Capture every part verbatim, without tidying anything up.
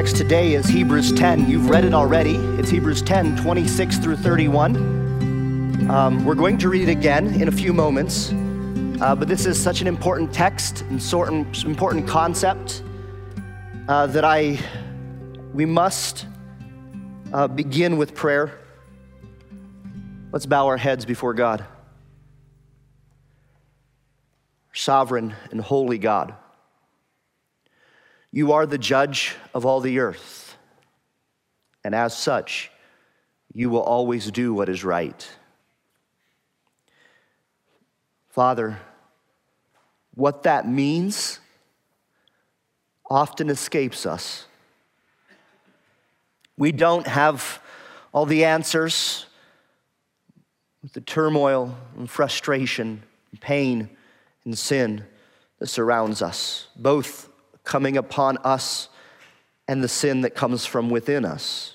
text today is Hebrews ten. You've read it already. It's Hebrews ten, twenty-six through thirty-one. Um, we're going to read it again in a few moments, uh, but this is such an important text and sort of important concept uh, that I we must uh, begin with prayer. Let's bow our heads before God. Sovereign and holy God, you are the judge of all the earth, and as such, you will always do what is right. Father, what that means often escapes us. We don't have all the answers with the turmoil and frustration and pain and sin that surrounds us, both coming upon us and the sin that comes from within us.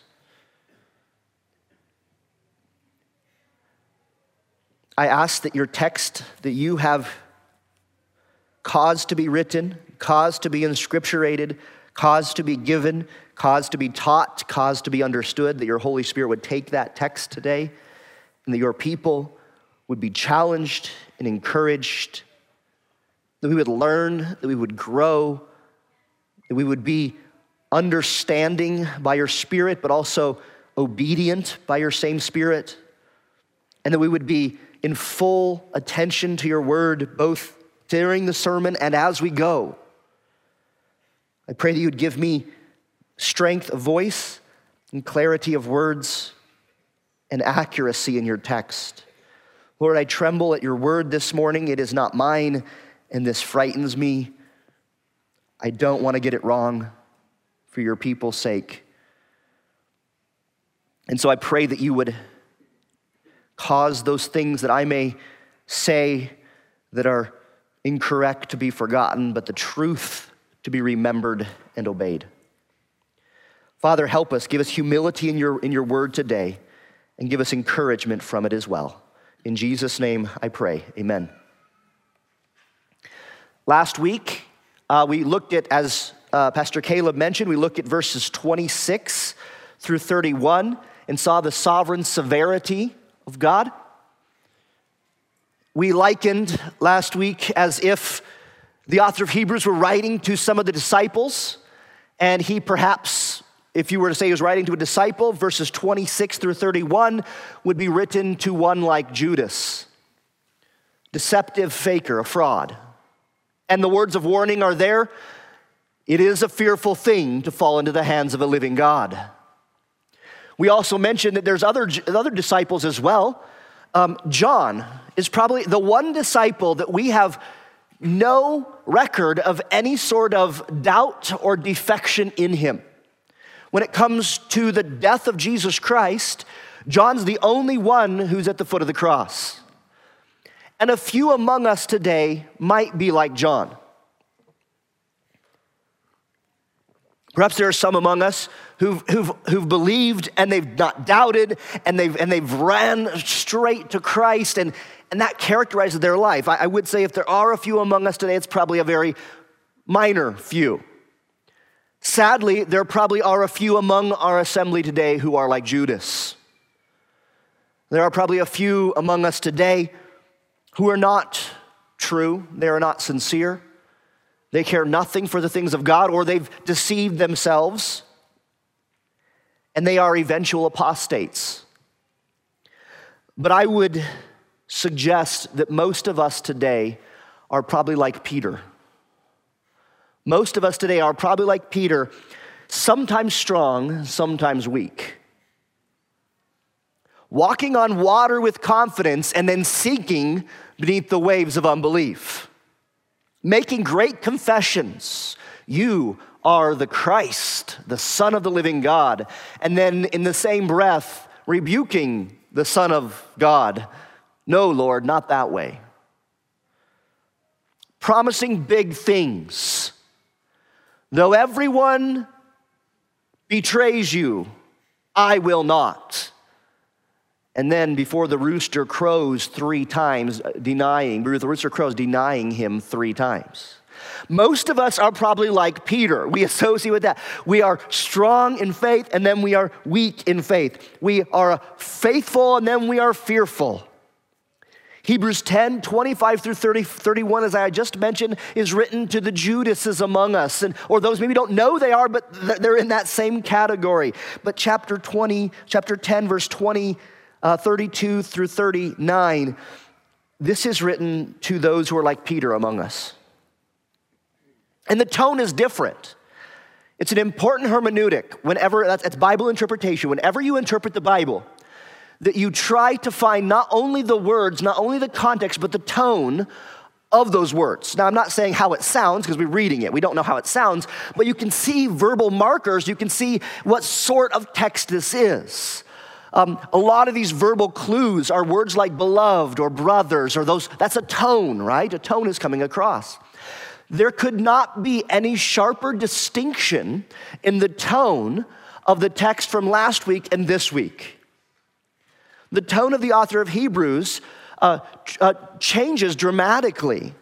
I ask that your text that you have caused to be written, caused to be inscripturated, caused to be given, caused to be taught, caused to be understood, that your Holy Spirit would take that text today and that your people would be challenged and encouraged, that we would learn, that we would grow, that we would be understanding by your Spirit, but also obedient by your same Spirit, and that we would be in full attention to your word, both during the sermon and as we go. I pray that you would give me strength of voice and clarity of words and accuracy in your text. Lord, I tremble at your word this morning. It is not mine, and this frightens me. I don't want to get it wrong for your people's sake. And so I pray that you would cause those things that I may say that are incorrect to be forgotten, but the truth to be remembered and obeyed. Father, help us. Give us humility in your, in your word today, and give us encouragement from it as well. In Jesus' name I pray, amen. Last week, uh, we looked at, as uh, Pastor Caleb mentioned, we looked at verses twenty-six through thirty-one and saw the sovereign severity of God. We likened last week as if the author of Hebrews were writing to some of the disciples, and he perhaps, if you were to say he was writing to a disciple, verses twenty-six through thirty-one would be written to one like Judas, deceptive faker, a fraud. And the words of warning are there. It is a fearful thing to fall into the hands of a living God. We also mentioned that there's other, other disciples as well. Um, John is probably the one disciple that we have no record of any sort of doubt or defection in him. When it comes to the death of Jesus Christ, John's the only one who's at the foot of the cross. And a few among us today might be like John. Perhaps there are some among us who've, who've, who've believed and they've not doubted, and they've, and they've ran straight to Christ, and, and that characterizes their life. I, I would say if there are a few among us today, it's probably a very minor few. Sadly, there probably are a few among our assembly today who are like Judas. There are probably a few among us today who are not true, they are not sincere, they care nothing for the things of God, or they've deceived themselves, and they are eventual apostates. But I would suggest that most of us today are probably like Peter. Most of us today are probably like Peter, sometimes strong, sometimes weak. Walking on water with confidence and then sinking beneath the waves of unbelief. Making great confessions. You are the Christ, the Son of the living God. And then in the same breath, rebuking the Son of God. No, Lord, not that way. Promising big things. Though everyone betrays you, I will not. And then before the rooster crows three times, denying, the rooster crows denying him three times. Most of us are probably like Peter. We associate with that. We are strong in faith, and then we are weak in faith. We are faithful, and then we are fearful. Hebrews ten, twenty-five through thirty, thirty-one, as I just mentioned, is written to the Judases among us, and or those maybe don't know they are, but they're in that same category. But chapter twenty, chapter ten, verse twenty, uh, thirty-two through thirty-nine, this is written to those who are like Peter among us. And the tone is different. It's an important hermeneutic. Whenever that's, that's Bible interpretation. Whenever you interpret the Bible, that you try to find not only the words, not only the context, but the tone of those words. Now, I'm not saying how it sounds because we're reading it. We don't know how it sounds, but you can see verbal markers. You can see what sort of text this is. Um, a lot of these verbal clues are words like beloved or brothers or those. That's a tone, right? A tone is coming across. There could not be any sharper distinction in the tone of the text from last week and this week. The tone of the author of Hebrews uh, uh, changes dramatically.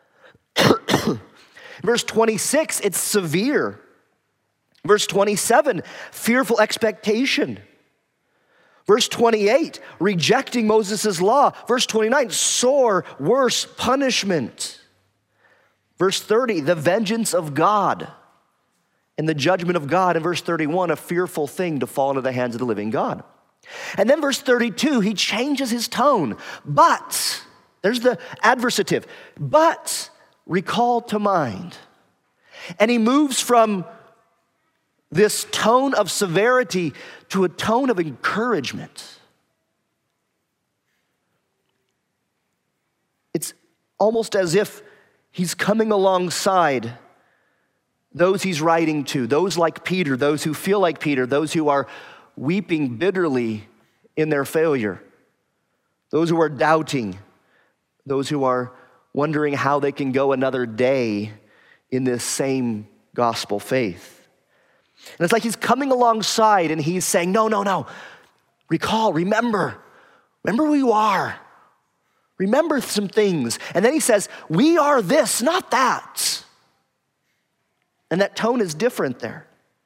Verse twenty-six, it's severe. Verse twenty-seven, fearful expectation. Verse twenty-eight, rejecting Moses' law. Verse twenty-nine, sore, worse punishment. Verse thirty, the vengeance of God and the judgment of God. And verse thirty-one, a fearful thing to fall into the hands of the living God. And then verse thirty-two, he changes his tone. But, there's the adversative, but recall to mind. And he moves from this tone of severity to a tone of encouragement. It's almost as if he's coming alongside those he's writing to, those like Peter, those who feel like Peter, those who are weeping bitterly in their failure, those who are doubting, those who are wondering how they can go another day in this same gospel faith. And it's like he's coming alongside and he's saying, no, no, no, recall, remember, remember who you are. Remember some things. And then he says, we are this, not that. And that tone is different there.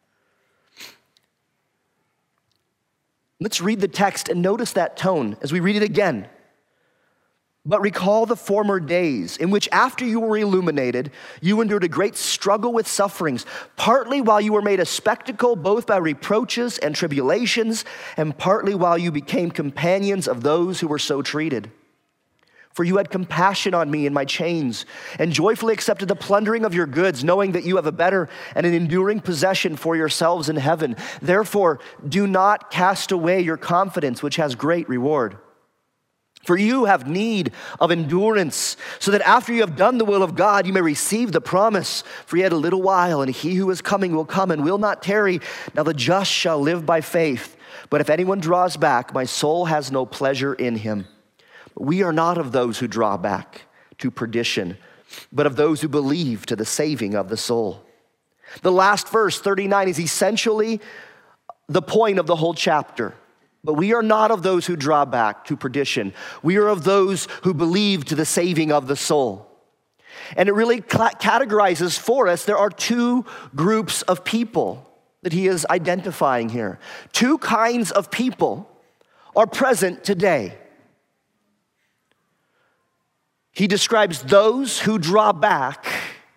Let's read the text and notice that tone as we read it again. But recall the former days in which after you were illuminated, you endured a great struggle with sufferings, partly while you were made a spectacle both by reproaches and tribulations, and partly while you became companions of those who were so treated. For you had compassion on me in my chains, and joyfully accepted the plundering of your goods, knowing that you have a better and an enduring possession for yourselves in heaven. Therefore, do not cast away your confidence, which has great reward. For you have need of endurance, so that after you have done the will of God, you may receive the promise. For yet a little while, and he who is coming will come and will not tarry. Now the just shall live by faith. But if anyone draws back, my soul has no pleasure in him. We are not of those who draw back to perdition, but of those who believe to the saving of the soul. The last verse, thirty-nine, is essentially the point of the whole chapter. But we are not of those who draw back to perdition. We are of those who believe to the saving of the soul. And it really categorizes for us, there are two groups of people that he is identifying here. Two kinds of people are present today. He describes those who draw back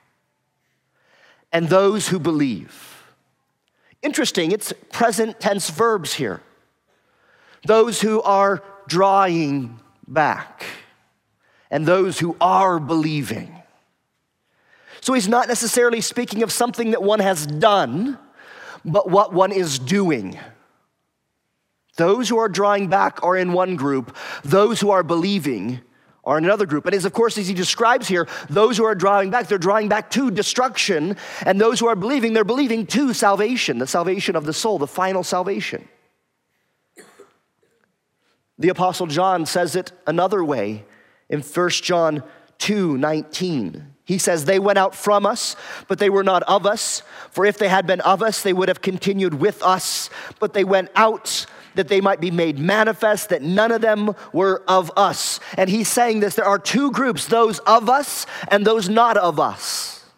and those who believe. Interesting, it's present tense verbs here. Those who are drawing back and those who are believing. So he's not necessarily speaking of something that one has done, but what one is doing. Those who are drawing back are in one group. Those who are believing are in another group. And as of course, as he describes here, those who are drawing back, they're drawing back to destruction. And those who are believing, they're believing to salvation, the salvation of the soul, the final salvation. The Apostle John says it another way in First John two nineteen. He says, they went out from us, but they were not of us. For if they had been of us, they would have continued with us. But they went out that they might be made manifest, that none of them were of us. And he's saying this, there are two groups, those of us and those not of us.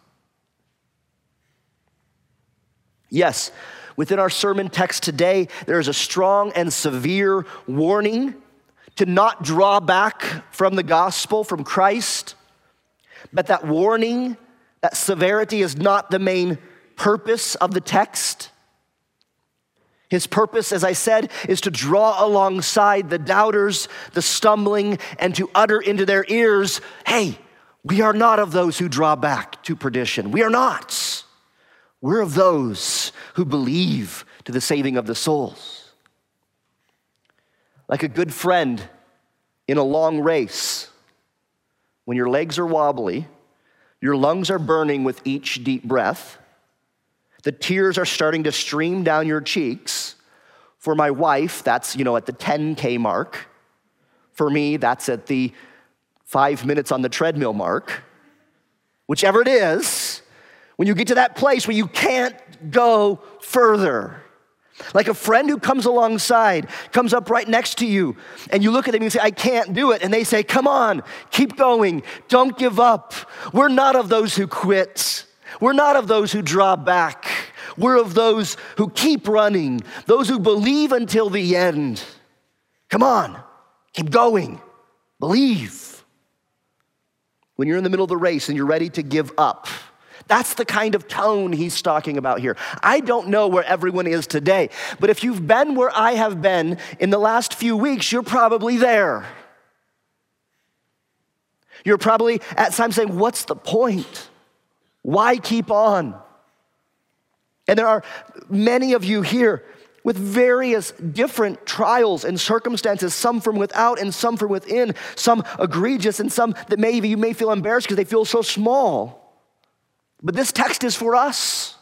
Yes, within our sermon text today, there is a strong and severe warning to not draw back from the gospel, from Christ. But that warning, that severity is not the main purpose of the text. His purpose, as I said, is to draw alongside the doubters, the stumbling, and to utter into their ears, hey, we are not of those who draw back to perdition. We are not. We're of those who believe to the saving of the souls. Like a good friend in a long race, when your legs are wobbly, your lungs are burning with each deep breath, the tears are starting to stream down your cheeks. For my wife, that's, you know, at the ten K mark. For me, that's at the five minutes on the treadmill mark. Whichever it is, when you get to that place where you can't go further. Like a friend who comes alongside, comes up right next to you, and you look at them and you say, I can't do it. And they say, come on, keep going, don't give up. We're not of those who quit. We're not of those who draw back. We're of those who keep running, those who believe until the end. Come on, keep going, believe. When you're in the middle of the race and you're ready to give up, that's the kind of tone he's talking about here. I don't know where everyone is today, but if you've been where I have been in the last few weeks, you're probably there. You're probably at times saying, what's the point? Why keep on? And there are many of you here with various different trials and circumstances, some from without and some from within, some egregious and some that maybe you may feel embarrassed because they feel so small. But this text is for us.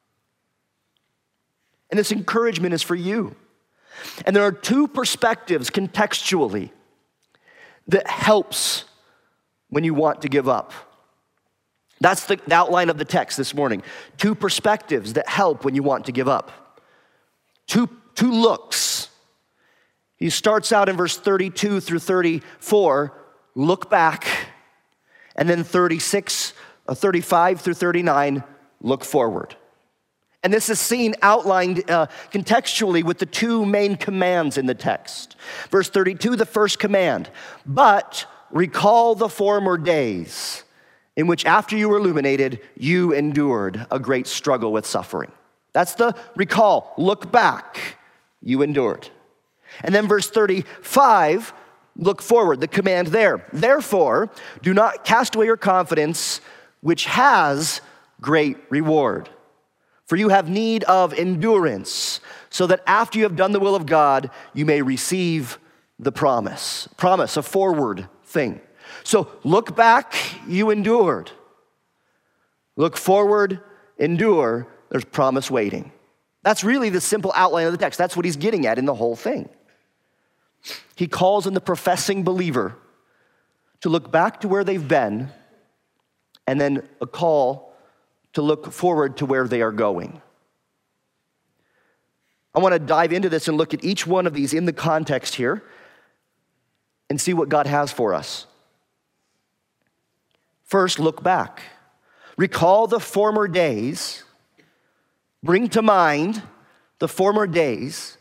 And this encouragement is for you. And there are two perspectives contextually that helps when you want to give up. That's the outline of the text this morning. Two perspectives that help when you want to give up. Two, two looks. He starts out in verse thirty-two through thirty-four, look back, and then thirty-six, uh, thirty-five through thirty-nine, look forward. And this is seen outlined uh, contextually with the two main commands in the text. Verse thirty-two, the first command, but recall the former days in which after you were illuminated, you endured a great struggle with suffering. That's the recall. Look back. You endured. And then verse thirty-five, look forward, the command there. Therefore, do not cast away your confidence, which has great reward. For you have need of endurance, so that after you have done the will of God, you may receive the promise. Promise, a forward thing. So look back, you endured. Look forward, endure, there's promise waiting. That's really the simple outline of the text. That's what he's getting at in the whole thing. He calls on the professing believer to look back to where they've been, and then a call to look forward to where they are going. I want to dive into this and look at each one of these in the context here and see what God has for us. First, look back. Recall the former days. Bring to mind the former days.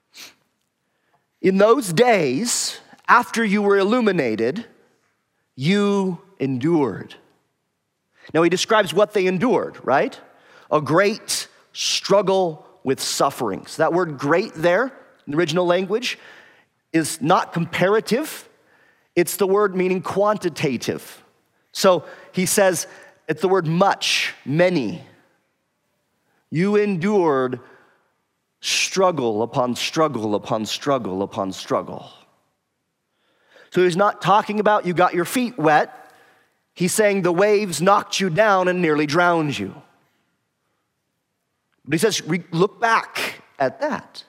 In those days, after you were illuminated, you endured. Now, he describes what they endured, right? A great struggle with sufferings. That word great there in the original language is not comparative. It's the word meaning quantitative. So he says, it's the word much, many. You endured struggle upon struggle upon struggle upon struggle. So he's not talking about you got your feet wet. He's saying the waves knocked you down and nearly drowned you. But he says, look back at that.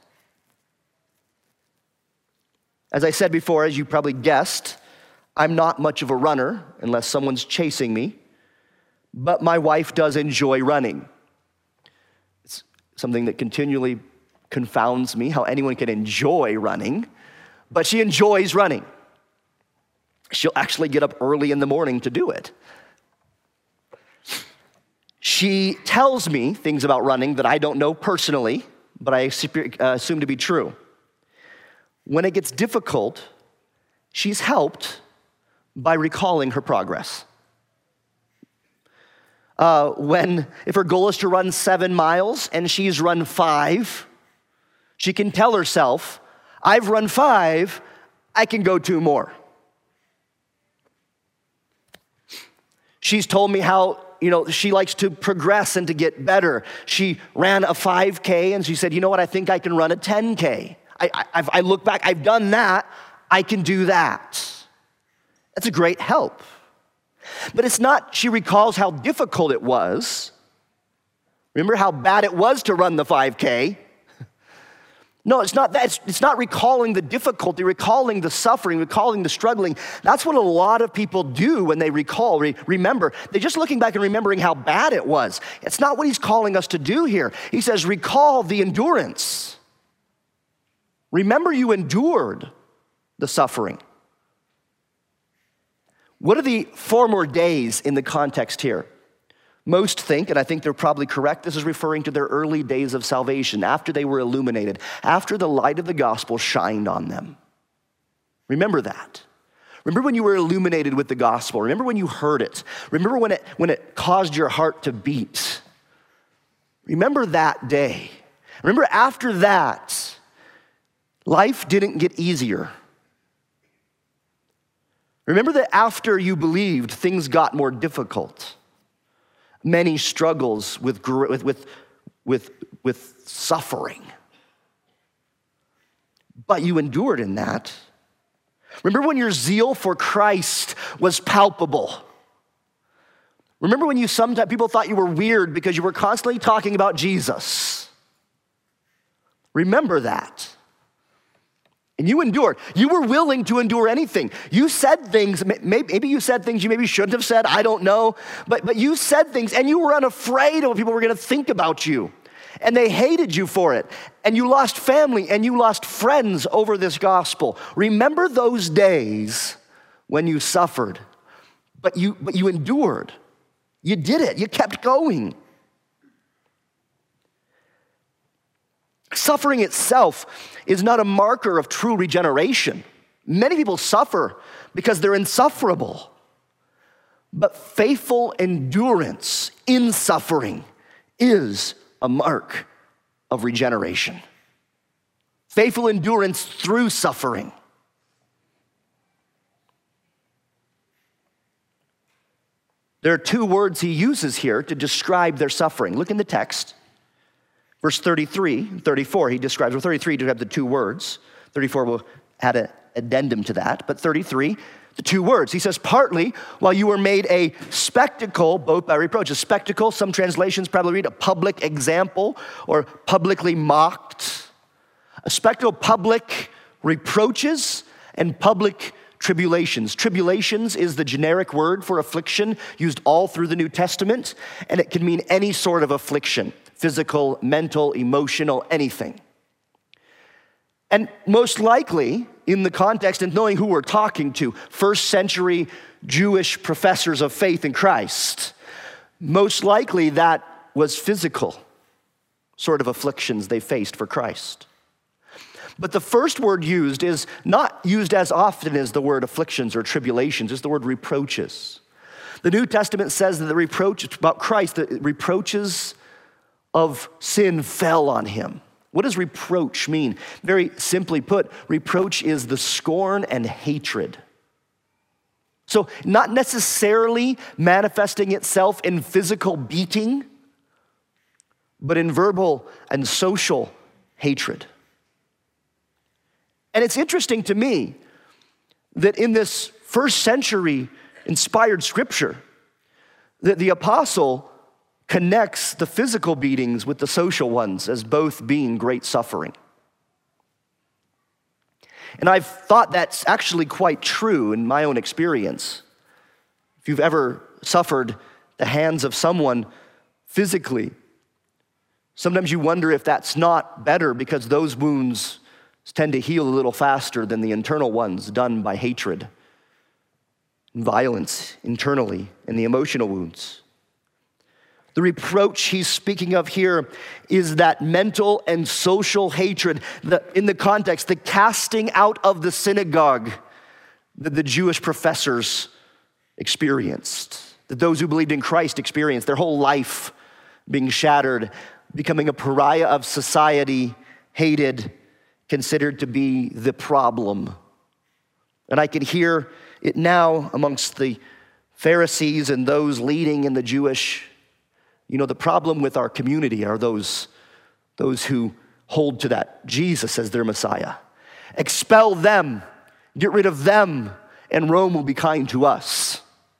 As I said before, as you probably guessed, I'm not much of a runner unless someone's chasing me, but my wife does enjoy running. It's something that continually confounds me, how anyone can enjoy running, but she enjoys running. She'll actually get up early in the morning to do it. She she tells me things about running that I don't know personally, but I assume to be true. When it gets difficult, she's helped by recalling her progress. Uh, when, if her goal is to run seven miles and she's run five, she can tell herself, I've run five, I can go two more. She's told me how, you know, she likes to progress and to get better. She ran a five K and she said, you know what, I think I can run a ten K. I, I, I've, I look back, I've done that, I can do that. That's a great help. But it's not, she recalls how difficult it was. Remember how bad it was to run the five K? No, it's not that. It's, it's not recalling the difficulty, recalling the suffering, recalling the struggling. That's what a lot of people do when they recall, re- remember. They're just looking back and remembering how bad it was. It's not what he's calling us to do here. He says, recall the endurance. Remember you endured the suffering. What are the former days in the context here? Most think, and I think they're probably correct, this is referring to their early days of salvation, after they were illuminated, after the light of the gospel shined on them. Remember that. Remember when you were illuminated with the gospel. Remember when you heard it. Remember when it, when it caused your heart to beat. Remember that day. Remember after that, life didn't get easier. Remember that after you believed, things got more difficult. Many struggles with, with, with, with, with suffering. But you endured in that. Remember when your zeal for Christ was palpable. Remember when you sometimes, people thought you were weird because you were constantly talking about Jesus. Remember that. And you endured. You were willing to endure anything. You said things, maybe you said things you maybe shouldn't have said, I don't know. But, but you said things and you were unafraid of what people were going to think about you. And they hated you for it. And you lost family and you lost friends over this gospel. Remember those days when you suffered, but you, but you endured. You did it. You kept going. Suffering itself is not a marker of true regeneration. Many people suffer because they're insufferable. But faithful endurance in suffering is a mark of regeneration. Faithful endurance through suffering. There are two words he uses here to describe their suffering. Look in the text. Verse thirty-three, thirty-four, he describes, well, thirty-three do have the two words. thirty-four will add an addendum to that, but thirty-three, the two words. He says, partly while you were made a spectacle, both by reproach. A spectacle, some translations probably read a public example or publicly mocked. A spectacle, public reproaches and public tribulations. Tribulations is the generic word for affliction used all through the New Testament, and it can mean any sort of affliction. Physical, mental, emotional, anything. And most likely, in the context and knowing who we're talking to, first century Jewish professors of faith in Christ, most likely that was physical sort of afflictions they faced for Christ. But the first word used is not used as often as the word afflictions or tribulations, it's the word reproaches. The New Testament says that the reproach about Christ, the reproaches of sin fell on him. What does reproach mean? Very simply put, reproach is the scorn and hatred. So not necessarily manifesting itself in physical beating, but in verbal and social hatred. And it's interesting to me that in this first century inspired scripture, that the apostle connects the physical beatings with the social ones as both being great suffering. And I've thought that's actually quite true in my own experience. If you've ever suffered the hands of someone physically, sometimes you wonder if that's not better because those wounds tend to heal a little faster than the internal ones done by hatred and violence internally and the emotional wounds. The reproach he's speaking of here is that mental and social hatred, the, in the context, the casting out of the synagogue that the Jewish professors experienced, that those who believed in Christ experienced, their whole life being shattered, becoming a pariah of society, hated, considered to be the problem. And I can hear it now amongst the Pharisees and those leading in the Jewish, you know, the problem with our community are those, those who hold to that Jesus as their Messiah. Expel them, get rid of them, and Rome will be kind to us.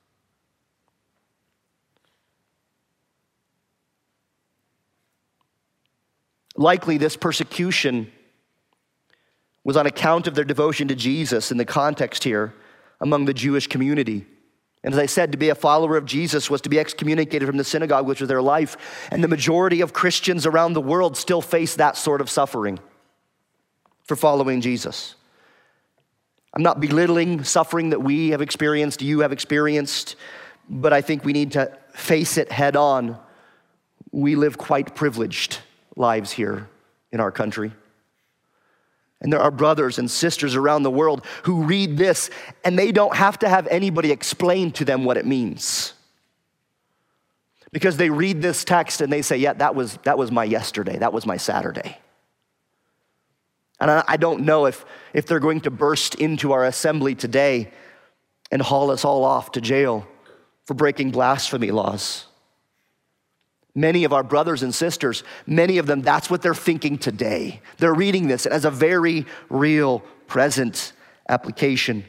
Likely this persecution was on account of their devotion to Jesus in the context here among the Jewish community. And as I said, to be a follower of Jesus was to be excommunicated from the synagogue, which was their life. And the majority of Christians around the world still face that sort of suffering for following Jesus. I'm not belittling suffering that we have experienced, you have experienced, but I think we need to face it head on. We live quite privileged lives here in our country. And there are brothers and sisters around the world who read this and they don't have to have anybody explain to them what it means. Because they read this text and they say, yeah, that was, that was my yesterday, that was my Saturday. And I, I don't know if, if they're going to burst into our assembly today and haul us all off to jail for breaking blasphemy laws. Many of our brothers and sisters, many of them, that's what they're thinking today. They're reading this as a very real, present application.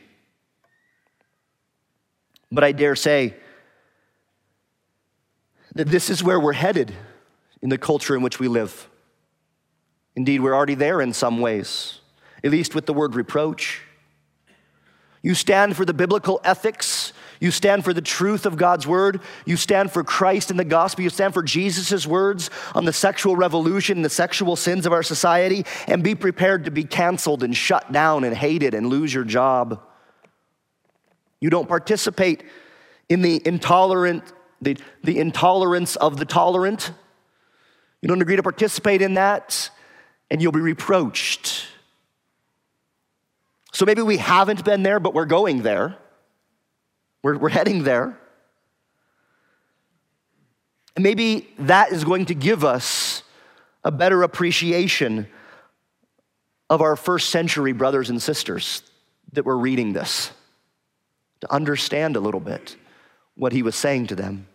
But I dare say that this is where we're headed in the culture in which we live. Indeed, we're already there in some ways, at least with the word reproach. You stand for the biblical ethics. You stand for the truth of God's word. You stand for Christ and the gospel. You stand for Jesus' words on the sexual revolution, the sexual sins of our society, and be prepared to be canceled and shut down and hated and lose your job. You don't participate in the intolerant, the, the intolerance of the tolerant. You don't agree to participate in that, and you'll be reproached. So maybe we haven't been there, but we're going there. We're, we're heading there. And maybe that is going to give us a better appreciation of our first century brothers and sisters that were reading this, to understand a little bit what he was saying to them.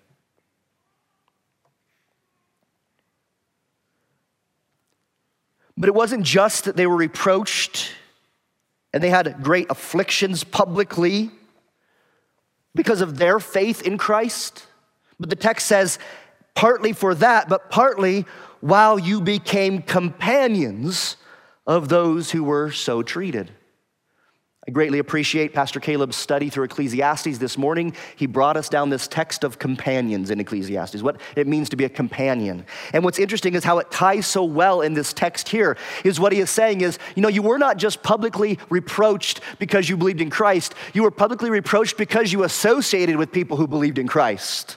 But it wasn't just that they were reproached and they had great afflictions publicly because of their faith in Christ. But the text says partly for that, but partly while you became companions of those who were so treated. I greatly appreciate Pastor Caleb's study through Ecclesiastes this morning. He brought us down this text of companions in Ecclesiastes, what it means to be a companion. And what's interesting is how it ties so well in this text here is what he is saying is, you know, you were not just publicly reproached because you believed in Christ. You were publicly reproached because you associated with people who believed in Christ.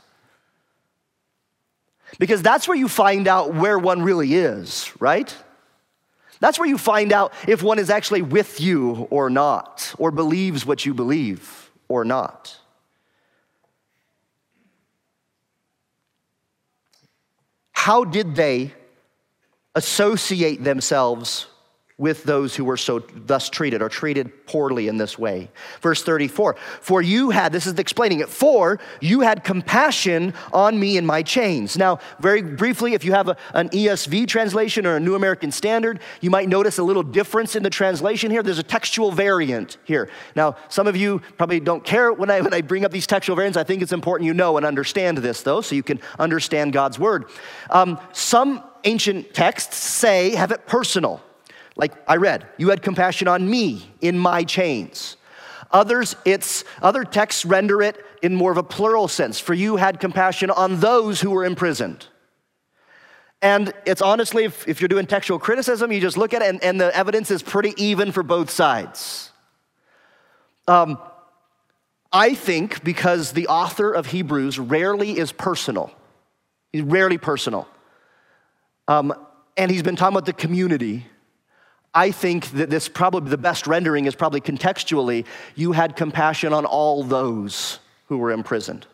Because that's where you find out where one really is, right? That's where you find out if one is actually with you or not, or believes what you believe or not. How did they associate themselves with those who were so thus treated or treated poorly in this way? Verse thirty-four, for you had, this is explaining it, for you had compassion on me in my chains. Now, very briefly, if you have a, an E S V translation or a New American Standard, you might notice a little difference in the translation here. There's a textual variant here. Now, some of you probably don't care when I, when I bring up these textual variants. I think it's important you know and understand this, though, so you can understand God's word. Um, some ancient texts say, have it personal. Like I read, you had compassion on me in my chains. Others, it's other texts render it in more of a plural sense. For you had compassion on those who were imprisoned. And it's honestly, if, if you're doing textual criticism, you just look at it and, and the evidence is pretty even for both sides. Um, I think because the author of Hebrews rarely is personal He's rarely personal. Um, and he's been talking about the community. I think that this probably, the best rendering is probably contextually, you had compassion on all those who were imprisoned.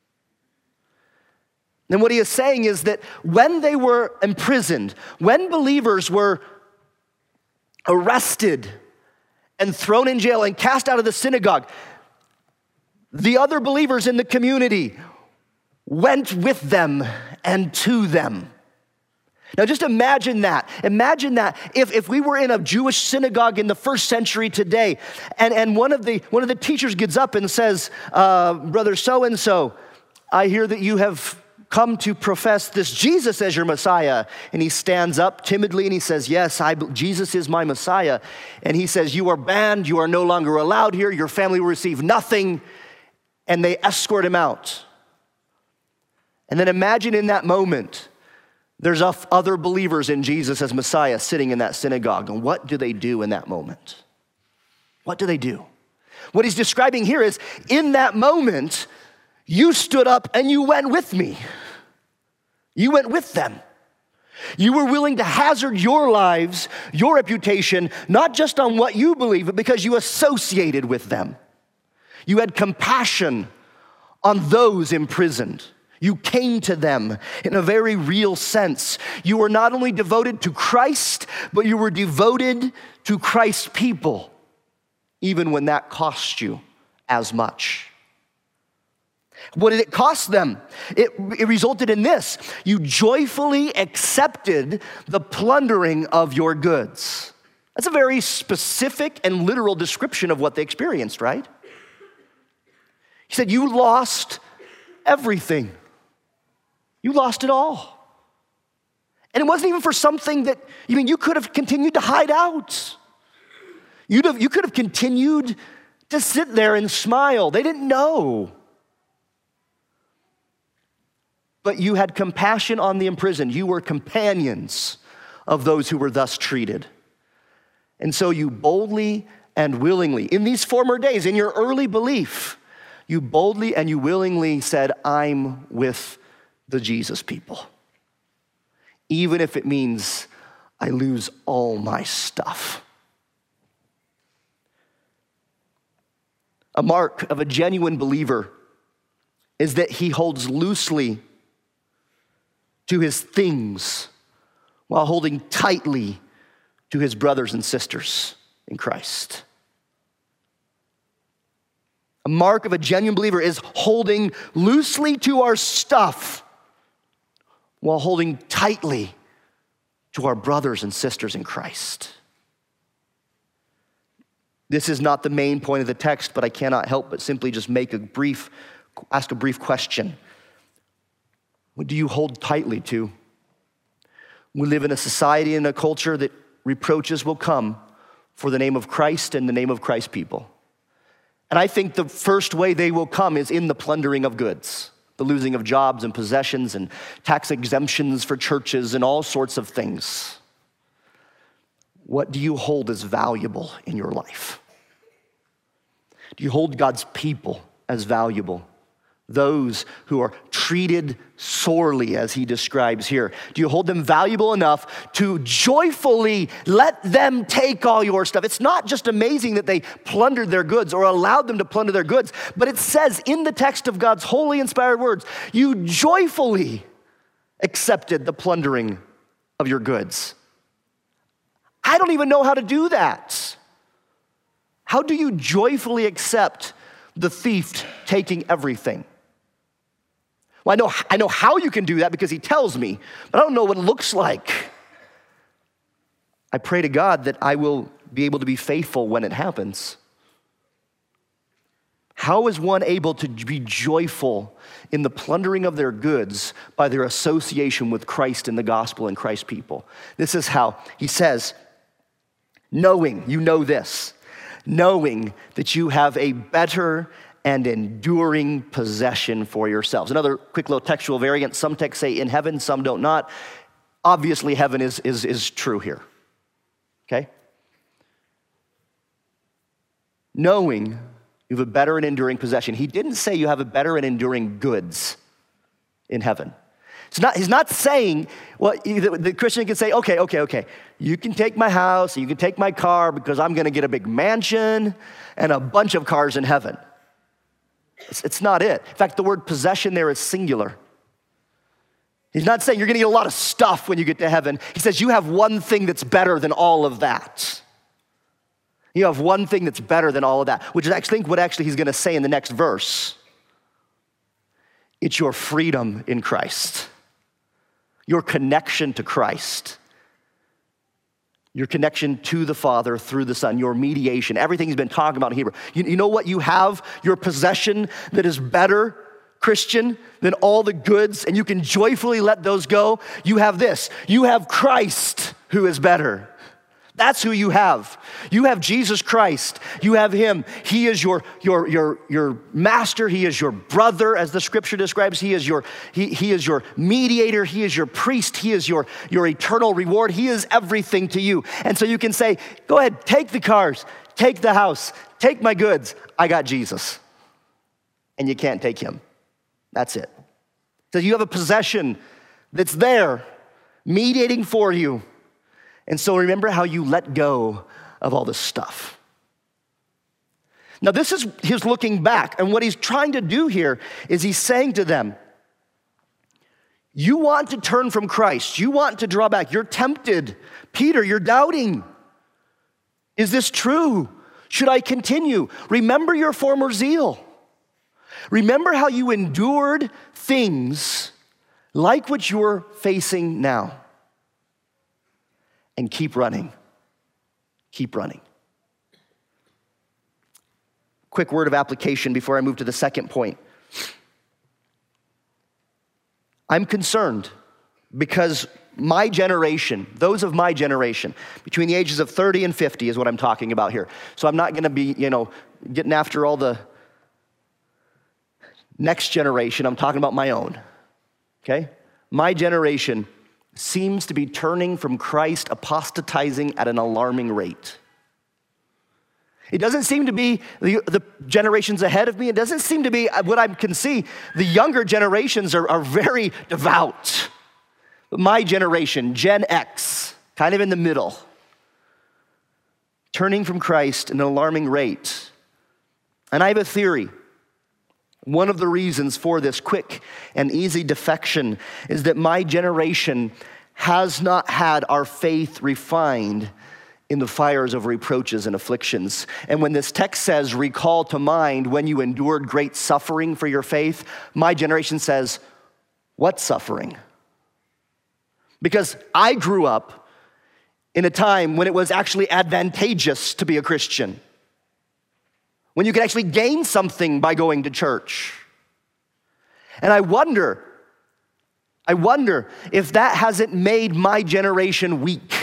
And what he is saying is that when they were imprisoned, when believers were arrested and thrown in jail and cast out of the synagogue, the other believers in the community went with them and to them. Now just imagine that. Imagine that if, if we were in a Jewish synagogue in the first century today, and, and one of the one of the teachers gets up and says, uh, Brother so-and-so, I hear that you have come to profess this Jesus as your Messiah. And he stands up timidly and he says, yes, I, Jesus is my Messiah. And he says, you are banned, you are no longer allowed here, your family will receive nothing. And they escort him out. And then imagine in that moment, there's other believers in Jesus as Messiah sitting in that synagogue. And what do they do in that moment? What do they do? What he's describing here is, in that moment, you stood up and you went with me. You went with them. You were willing to hazard your lives, your reputation, not just on what you believe, but because you associated with them. You had compassion on those imprisoned. You came to them in a very real sense. You were not only devoted to Christ, but you were devoted to Christ's people, even when that cost you as much. What did it cost them? It, it resulted in this. You joyfully accepted the plundering of your goods. That's a very specific and literal description of what they experienced, right? He said, you lost everything. You lost it all. And it wasn't even for something that, I mean, you could have continued to hide out. You'd have, you could have continued to sit there and smile. They didn't know. But you had compassion on the imprisoned. You were companions of those who were thus treated. And so you boldly and willingly, in these former days, in your early belief, you boldly and you willingly said, I'm with the Jesus people. Even if it means I lose all my stuff. A mark of a genuine believer is that he holds loosely to his things while holding tightly to his brothers and sisters in Christ. A mark of a genuine believer is holding loosely to our stuff while holding tightly to our brothers and sisters in Christ. This is not the main point of the text, but I cannot help but simply just make a brief, ask a brief question. What do you hold tightly to? We live in a society and a culture that reproaches will come for the name of Christ and the name of Christ's people. And I think the first way they will come is in the plundering of goods, the losing of jobs and possessions and tax exemptions for churches and all sorts of things. What do you hold as valuable in your life? Do you hold God's people as valuable? Those who are treated sorely, as he describes here. Do you hold them valuable enough to joyfully let them take all your stuff? It's not just amazing that they plundered their goods or allowed them to plunder their goods, but it says in the text of God's holy inspired words, you joyfully accepted the plundering of your goods. I don't even know how to do that. How do you joyfully accept the thief taking everything? Well, I know, I know how you can do that because he tells me, but I don't know what it looks like. I pray to God that I will be able to be faithful when it happens. How is one able to be joyful in the plundering of their goods by their association with Christ and the gospel and Christ's people? This is how he says, knowing, you know this, knowing that you have a better and enduring possession for yourselves. Another quick little textual variant. Some texts say in heaven, some don't not. Obviously, heaven is, is, is true here, okay? Knowing you have a better and enduring possession. He didn't say you have a better and enduring goods in heaven. It's not, he's not saying, well, the, the Christian can say, okay, okay, okay, you can take my house, you can take my car because I'm gonna get a big mansion and a bunch of cars in heaven. It's, it's not it. In fact, the word possession there is singular. He's not saying you're gonna get a lot of stuff when you get to heaven. He says you have one thing that's better than all of that. You have one thing that's better than all of that, which is actually, I think what actually he's gonna say in the next verse. It's your freedom in Christ. Your connection to Christ, your connection to the Father through the Son, your mediation, everything he's been talking about in Hebrew. You, you know what you have, your possession that is better, Christian, than all the goods, and you can joyfully let those go? You have this, you have Christ who is better. That's who you have. You have Jesus Christ. You have him. He is your, your, your, your master. He is your brother, as the scripture describes. He is your, he, he is your mediator. He is your priest. He is your, your eternal reward. He is everything to you. And so you can say, go ahead, take the cars, take the house, take my goods. I got Jesus. And you can't take him. That's it. So you have a possession that's there, mediating for you. And so remember how you let go of all this stuff. Now this is his looking back, and what he's trying to do here is he's saying to them, you want to turn from Christ, you want to draw back, you're tempted. Peter, you're doubting. Is this true? Should I continue? Remember your former zeal. Remember how you endured things like what you're facing now. And keep running. Keep running. Quick word of application before I move to the second point. I'm concerned because my generation, those of my generation, between the ages of thirty and fifty is what I'm talking about here. So I'm not gonna be, you know, getting after all the next generation. I'm talking about my own, okay? My generation seems to be turning from Christ, apostatizing at an alarming rate. It doesn't seem to be the, the generations ahead of me. It doesn't seem to be what I can see. The younger generations are, are very devout. But my generation, Gen X, kind of in the middle, turning from Christ at an alarming rate. And I have a theory. One of the reasons for this quick and easy defection is that my generation has not had our faith refined in the fires of reproaches and afflictions. And when this text says, recall to mind when you endured great suffering for your faith, my generation says, what suffering? Because I grew up in a time when it was actually advantageous to be a Christian. When you could actually gain something by going to church. And I wonder, I wonder if that hasn't made my generation weak.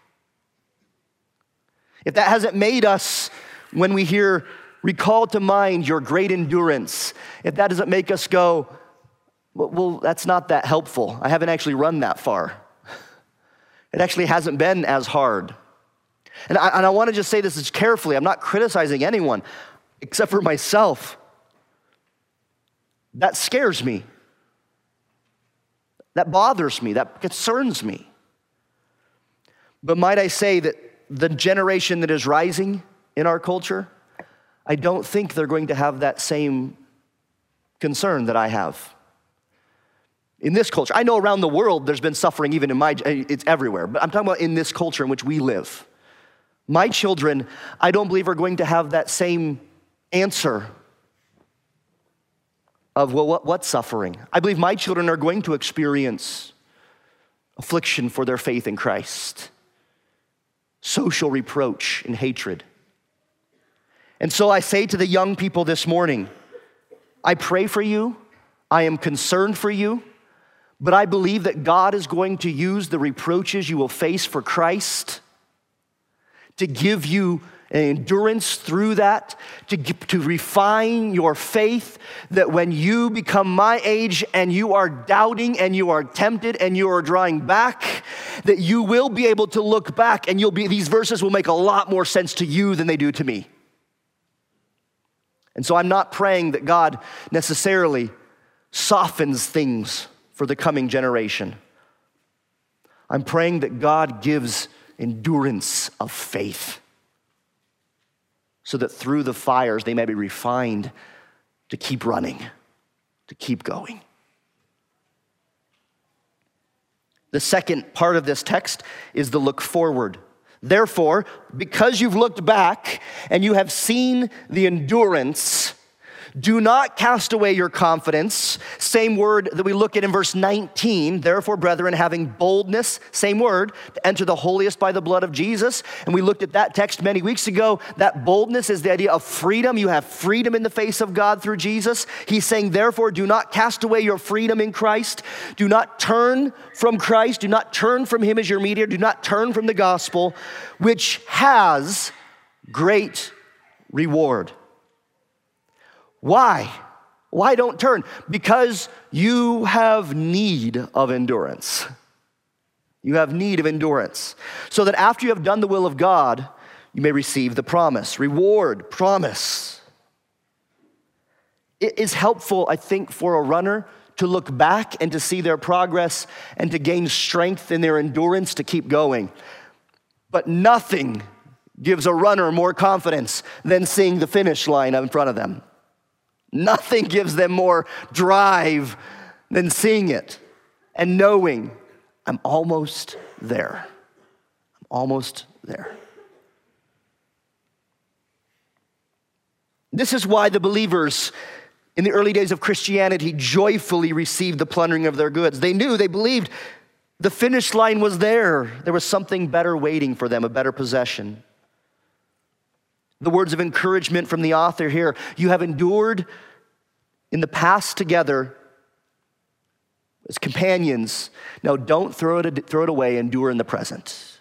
If that hasn't made us, when we hear, recall to mind your great endurance, if that doesn't make us go, well, well that's not that helpful. I haven't actually run that far. It actually hasn't been as hard. And I, and I want to just say this as carefully. I'm not criticizing anyone except for myself. That scares me. That bothers me. That concerns me. But might I say that the generation that is rising in our culture, I don't think they're going to have that same concern that I have. In this culture, I know around the world there's been suffering even in my, it's everywhere, but I'm talking about in this culture in which we live. My children, I don't believe are going to have that same answer of, well, what, what suffering? I believe my children are going to experience affliction for their faith in Christ, social reproach and hatred. And so I say to the young people this morning, I pray for you, I am concerned for you, but I believe that God is going to use the reproaches you will face for Christ to give you an endurance through that, to, to refine your faith, that when you become my age and you are doubting and you are tempted and you are drawing back, that you will be able to look back and you'll be, these verses will make a lot more sense to you than they do to me. And so I'm not praying that God necessarily softens things for the coming generation. I'm praying that God gives endurance of faith so that through the fires they may be refined to keep running, to keep going. The second part of this text is the look forward. Therefore, because you've looked back and you have seen the endurance, do not cast away your confidence. Same word that we look at in verse nineteen. Therefore, brethren, having boldness, same word, to enter the holiest by the blood of Jesus. And we looked at that text many weeks ago. That boldness is the idea of freedom. You have freedom in the face of God through Jesus. He's saying, therefore, do not cast away your freedom in Christ. Do not turn from Christ. Do not turn from him as your mediator. Do not turn from the gospel, which has great reward. Why? Why don't turn? Because you have need of endurance. You have need of endurance. So that after you have done the will of God, you may receive the promise. Reward, promise. It is helpful, I think, for a runner to look back and to see their progress and to gain strength in their endurance to keep going. But nothing gives a runner more confidence than seeing the finish line in front of them. Nothing gives them more drive than seeing it and knowing I'm almost there. I'm almost there. This is why the believers in the early days of Christianity joyfully received the plundering of their goods. They knew, they believed the finish line was there. There was something better waiting for them, a better possession. The words of encouragement from the author here, you have endured in the past together as companions. Now don't throw it, throw it away, endure in the present.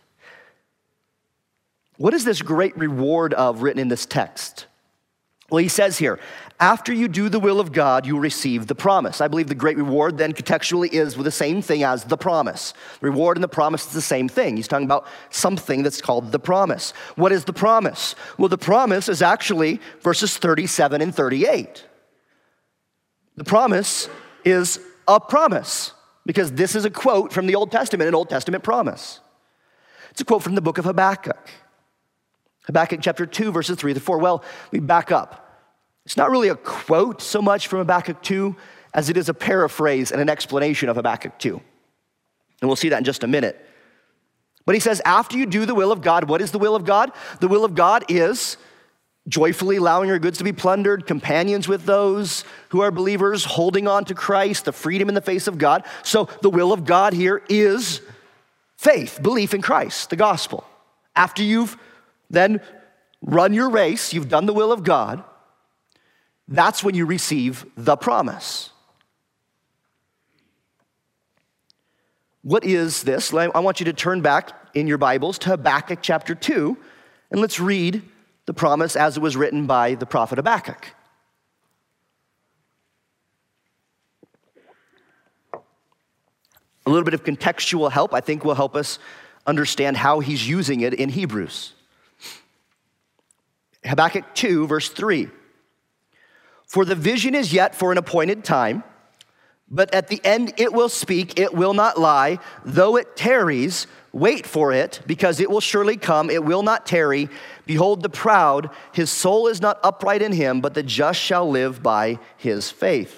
What is this great reward of written in this text? Well, he says here, after you do the will of God, you receive the promise. I believe the great reward then contextually is with the same thing as the promise. The reward and the promise is the same thing. He's talking about something that's called the promise. What is the promise? Well, the promise is actually verses thirty-seven and thirty-eight. The promise is a promise because this is a quote from the Old Testament, an Old Testament promise. It's a quote from the book of Habakkuk. Habakkuk chapter two, verses three to four. Well, we back up. It's not really a quote so much from Habakkuk two as it is a paraphrase and an explanation of Habakkuk two. And we'll see that in just a minute. But he says, after you do the will of God, what is the will of God? The will of God is joyfully allowing your goods to be plundered, companions with those who are believers, holding on to Christ, the freedom in the face of God. So the will of God here is faith, belief in Christ, the gospel. After you've then run your race, you've done the will of God, that's when you receive the promise. What is this? I want you to turn back in your Bibles to Habakkuk chapter two, and let's read the promise as it was written by the prophet Habakkuk. A little bit of contextual help, I think, will help us understand how he's using it in Hebrews. Habakkuk two, verse three. For the vision is yet for an appointed time, but at the end it will speak, it will not lie. Though it tarries, wait for it, because it will surely come, it will not tarry. Behold the proud, his soul is not upright in him, but the just shall live by his faith.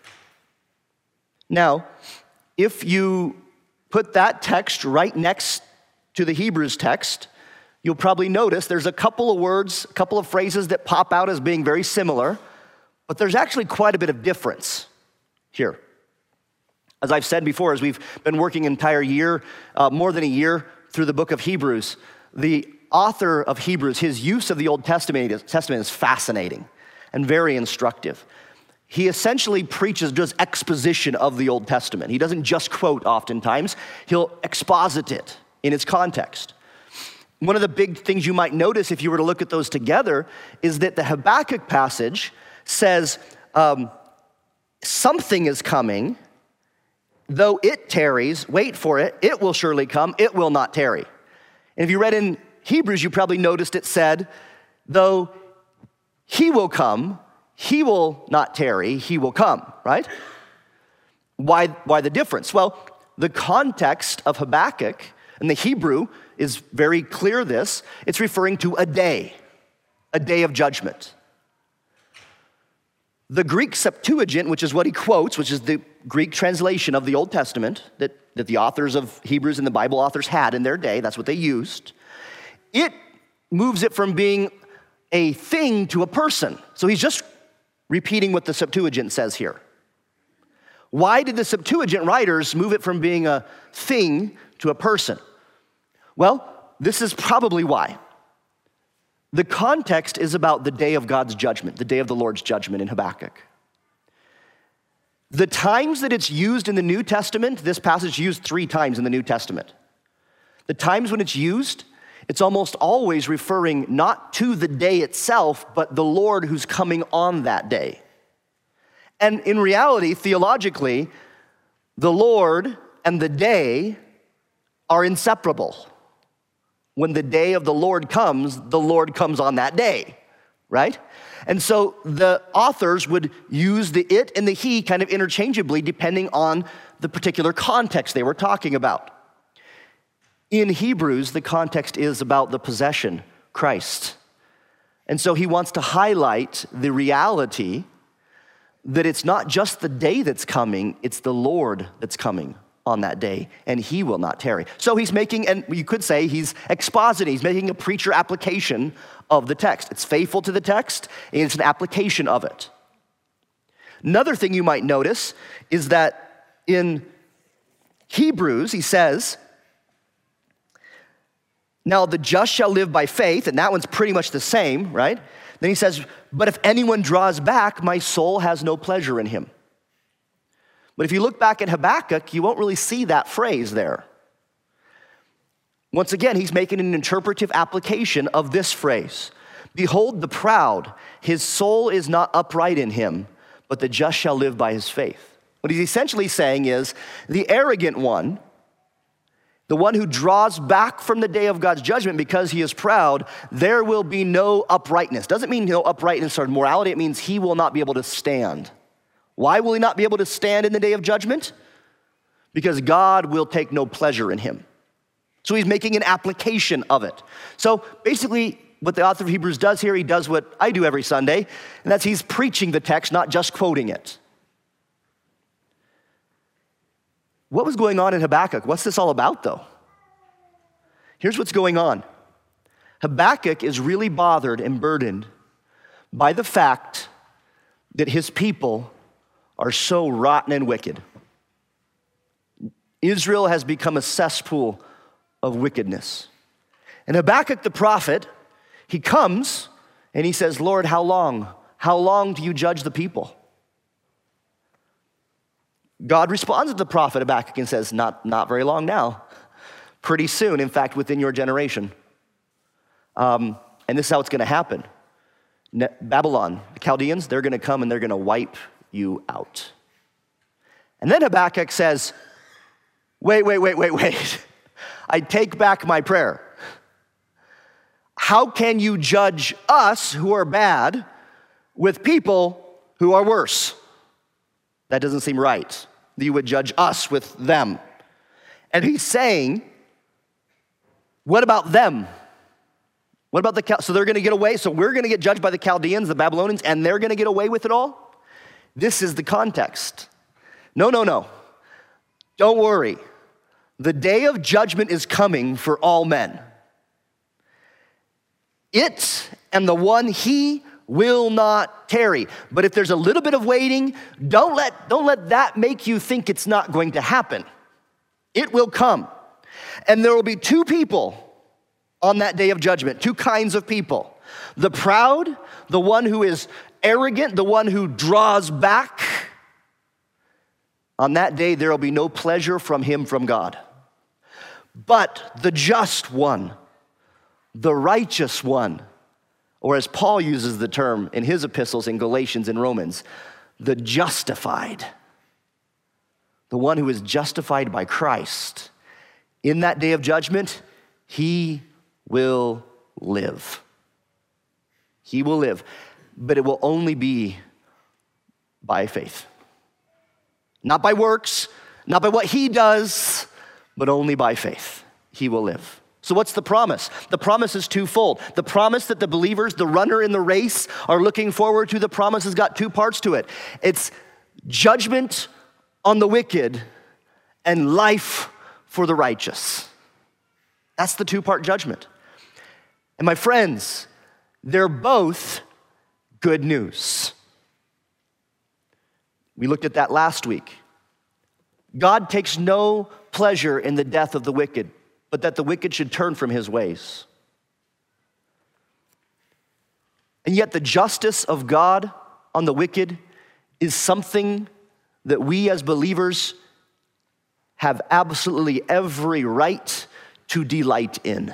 Now, if you put that text right next to the Hebrews text, you'll probably notice there's a couple of words, a couple of phrases that pop out as being very similar, but there's actually quite a bit of difference here. As I've said before, as we've been working an entire year, uh, more than a year through the book of Hebrews, the author of Hebrews, his use of the Old Testament, Testament is fascinating and very instructive. He essentially preaches, does exposition of the Old Testament. He doesn't just quote oftentimes, he'll exposit it in its context. One of the big things you might notice if you were to look at those together is that the Habakkuk passage says um, something is coming, though it tarries, wait for it, it will surely come, it will not tarry. And if you read in Hebrews, you probably noticed it said, though he will come, he will not tarry, he will come, right? Why, why the difference? Well, the context of Habakkuk in the Hebrew is very clear this. It's referring to a day, a day of judgment. The Greek Septuagint, which is what he quotes, which is the Greek translation of the Old Testament that, that the authors of Hebrews and the Bible authors had in their day, that's what they used, it moves it from being a thing to a person. So he's just repeating what the Septuagint says here. Why did the Septuagint writers move it from being a thing to a person? Well, this is probably why. The context is about the day of God's judgment, the day of the Lord's judgment in Habakkuk. The times that it's used in the New Testament, this passage is used three times in the New Testament. The times when it's used, it's almost always referring not to the day itself, but the Lord who's coming on that day. And in reality, theologically, the Lord and the day are inseparable. When the day of the Lord comes, the Lord comes on that day, right? And so the authors would use the it and the he kind of interchangeably depending on the particular context they were talking about. In Hebrews, the context is about the possession, Christ. And so he wants to highlight the reality that it's not just the day that's coming, it's the Lord that's coming on that day, and he will not tarry. So he's making, and you could say he's expositing, he's making a preacher application of the text. It's faithful to the text, and it's an application of it. Another thing you might notice is that in Hebrews, he says, now the just shall live by faith, and that one's pretty much the same, right? Then he says, but if anyone draws back, my soul has no pleasure in him. But if you look back at Habakkuk, you won't really see that phrase there. Once again, he's making an interpretive application of this phrase. Behold the proud, his soul is not upright in him, but the just shall live by his faith. What he's essentially saying is, the arrogant one, the one who draws back from the day of God's judgment because he is proud, there will be no uprightness. Doesn't mean no uprightness or morality, it means he will not be able to stand. Why will he not be able to stand in the day of judgment? Because God will take no pleasure in him. So he's making an application of it. So basically, what the author of Hebrews does here, he does what I do every Sunday, and that's he's preaching the text, not just quoting it. What was going on in Habakkuk? What's this all about, though? Here's what's going on. Habakkuk is really bothered and burdened by the fact that his people are so rotten and wicked. Israel has become a cesspool of wickedness. And Habakkuk the prophet, he comes and he says, Lord, how long? How long do you judge the people? God responds to the prophet Habakkuk and says, not, not very long now. Pretty soon, in fact, within your generation. Um, and this is how it's going to happen. Ne- Babylon, the Chaldeans, they're going to come and they're going to wipe you out. And then Habakkuk says, wait, wait, wait, wait, wait. I take back my prayer. How can you judge us who are bad with people who are worse? That doesn't seem right. That you would judge us with them. And he's saying, what about them? What about the, so they're going to get away, so we're going to get judged by the Chaldeans, the Babylonians, and they're going to get away with it all? This is the context. No, no, no. Don't worry. The day of judgment is coming for all men. It and the one he will not tarry. But if there's a little bit of waiting, don't let, don't let that make you think it's not going to happen. It will come. And there will be two people on that day of judgment, two kinds of people. The proud, the one who is arrogant, the one who draws back. On that day, there will be no pleasure from him from God. But the just one, the righteous one, or as Paul uses the term in his epistles in Galatians and Romans, the justified, the one who is justified by Christ, in that day of judgment, he will live. He will live, but it will only be by faith. Not by works, not by what he does, but only by faith. He will live. So what's the promise? The promise is twofold. The promise that the believers, the runner in the race, are looking forward to, the promise has got two parts to it. It's judgment on the wicked and life for the righteous. That's the two-part judgment. And my friends, they're both good news. We looked at that last week. God takes no pleasure in the death of the wicked, but that the wicked should turn from his ways. And yet the justice of God on the wicked is something that we as believers have absolutely every right to delight in.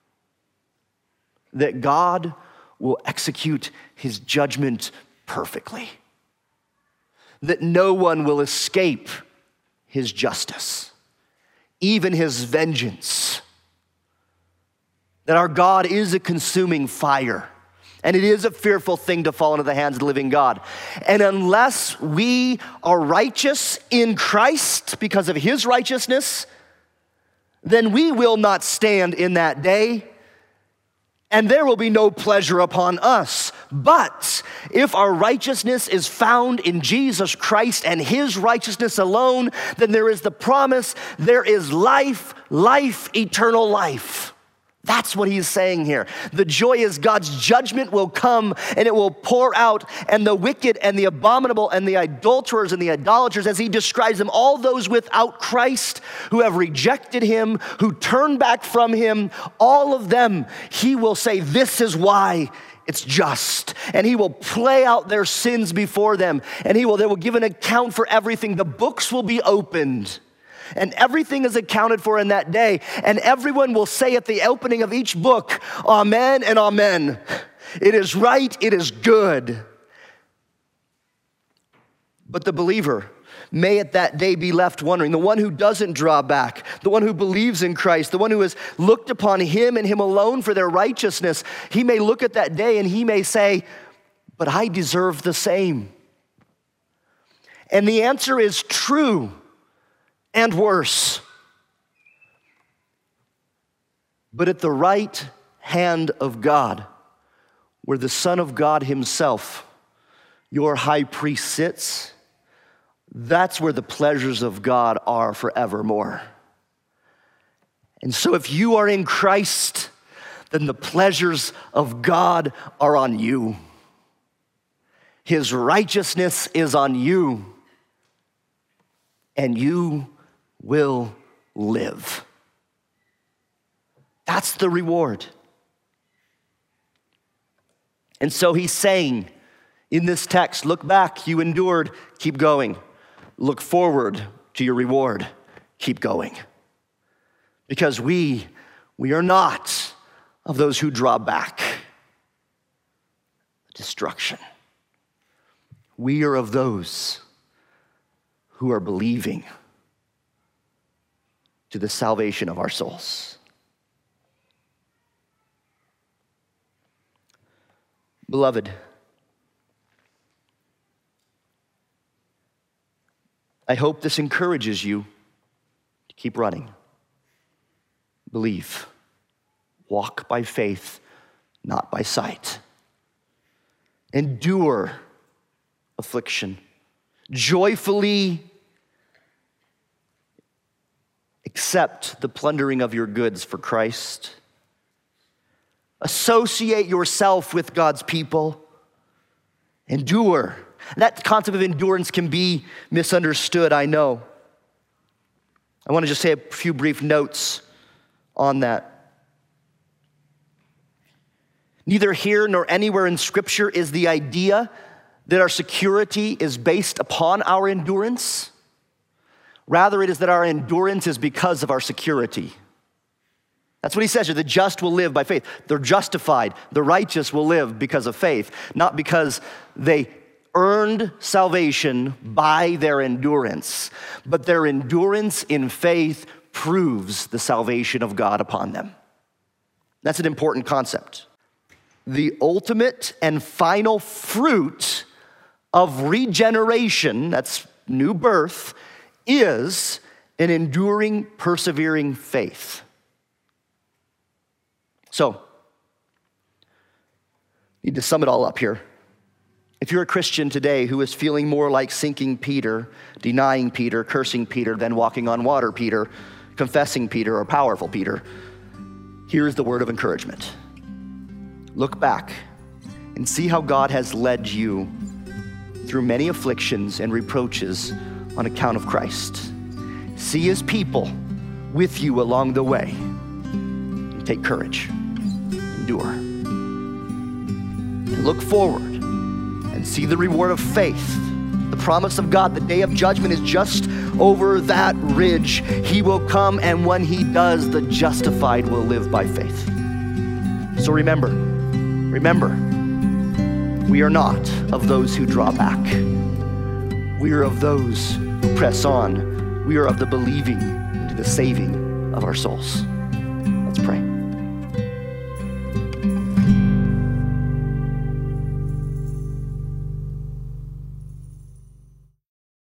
That God will execute his judgment perfectly. That no one will escape his justice, even his vengeance. That our God is a consuming fire, and it is a fearful thing to fall into the hands of the living God. And unless we are righteous in Christ because of his righteousness, then we will not stand in that day, and there will be no pleasure upon us. But if our righteousness is found in Jesus Christ and his righteousness alone, then there is the promise, there is life, life, eternal life. That's what he's saying here. The joy is God's judgment will come and it will pour out, and the wicked and the abominable and the adulterers and the idolaters, as he describes them, all those without Christ who have rejected him, who turn back from him, all of them, he will say, this is why it's just. And he will play out their sins before them, and he will, they will give an account for everything. The books will be opened. And everything is accounted for in that day. And everyone will say at the opening of each book, amen and amen. It is right, it is good. But the believer may at that day be left wondering, the one who doesn't draw back, the one who believes in Christ, the one who has looked upon him and him alone for their righteousness, he may look at that day and he may say, but I deserve the same. And the answer is true. And worse. But at the right hand of God, where the Son of God himself, your high priest, sits, that's where the pleasures of God are forevermore. And so if you are in Christ, then the pleasures of God are on you. His righteousness is on you, and you will live. That's the reward. And so he's saying in this text, look back, you endured, keep going. Look forward to your reward, keep going. Because we, we are not of those who draw back. Destruction. We are of those who are believing to the salvation of our souls. Beloved, I hope this encourages you to keep running. Believe. Walk by faith, not by sight. Endure affliction. Joyfully accept the plundering of your goods for Christ. Associate yourself with God's people. Endure. That concept of endurance can be misunderstood, I know. I want to just say a few brief notes on that. Neither here nor anywhere in Scripture is the idea that our security is based upon our endurance. Rather, it is that our endurance is because of our security. That's what he says here. The just will live by faith. They're justified. The righteous will live because of faith, not because they earned salvation by their endurance, but their endurance in faith proves the salvation of God upon them. That's an important concept. The ultimate and final fruit of regeneration, that's new birth, is an enduring, persevering faith. So, need to sum it all up here. If you're a Christian today who is feeling more like sinking Peter, denying Peter, cursing Peter, than walking on water Peter, confessing Peter, or powerful Peter, here's the word of encouragement. Look back and see how God has led you through many afflictions and reproaches on account of Christ. See his people with you along the way. And take courage. Endure. And look forward and see the reward of faith. The promise of God, the day of judgment is just over that ridge. He will come, and when he does, the justified will live by faith. So remember, remember, we are not of those who draw back. We are of those who press on. We are of the believing to the saving of our souls.